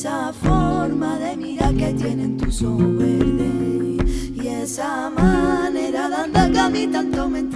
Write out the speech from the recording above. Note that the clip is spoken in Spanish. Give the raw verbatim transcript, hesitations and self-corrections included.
esa forma de mirar que tienen tus ojos verdes y esa manera de andar que a mí tanto me